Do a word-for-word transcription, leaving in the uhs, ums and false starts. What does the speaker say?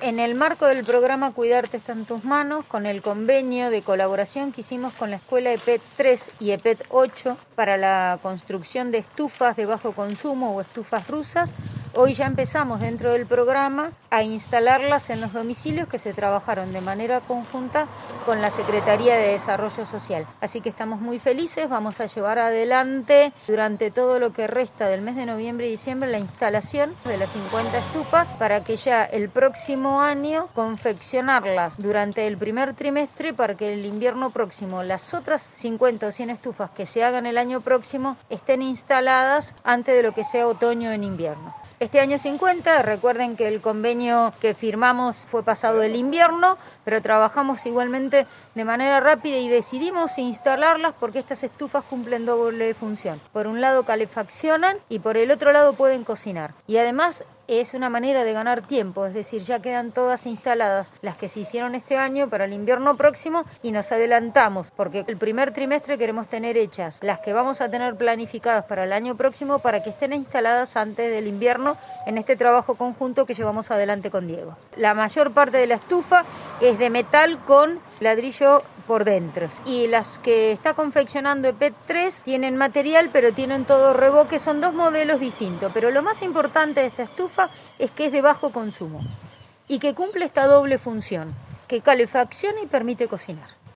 En el marco del programa Cuidarte está en tus manos, con el convenio de colaboración que hicimos con la escuela E P E T tres y E P E T ocho para la construcción de estufas de bajo consumo o estufas rusas, hoy ya empezamos dentro del programa a instalarlas en los domicilios que se trabajaron de manera conjunta con la Secretaría de Desarrollo Social. Así que estamos muy felices, vamos a llevar adelante durante todo lo que resta del mes de noviembre y diciembre la instalación de las cincuenta estufas para que ya el próximo año confeccionarlas durante el primer trimestre para que el invierno próximo las otras cincuenta o cien estufas que se hagan el año próximo estén instaladas antes de lo que sea otoño en invierno. Este año cincuenta, recuerden que el convenio que firmamos fue pasado el invierno, pero trabajamos igualmente de manera rápida y decidimos instalarlas porque estas estufas cumplen doble función. Por un lado calefaccionan y por el otro lado pueden cocinar. Y además es una manera de ganar tiempo, es decir, ya quedan todas instaladas las que se hicieron este año para el invierno próximo y nos adelantamos porque el primer trimestre queremos tener hechas las que vamos a tener planificadas para el año próximo para que estén instaladas antes del invierno en este trabajo conjunto que llevamos adelante con Diego. La mayor parte de la estufa es de metal con ladrillo por dentro y las que está confeccionando E P E T tres tienen material pero tienen todo revoque, son dos modelos distintos, pero lo más importante de esta estufa es que es de bajo consumo y que cumple esta doble función, que calefacciona y permite cocinar.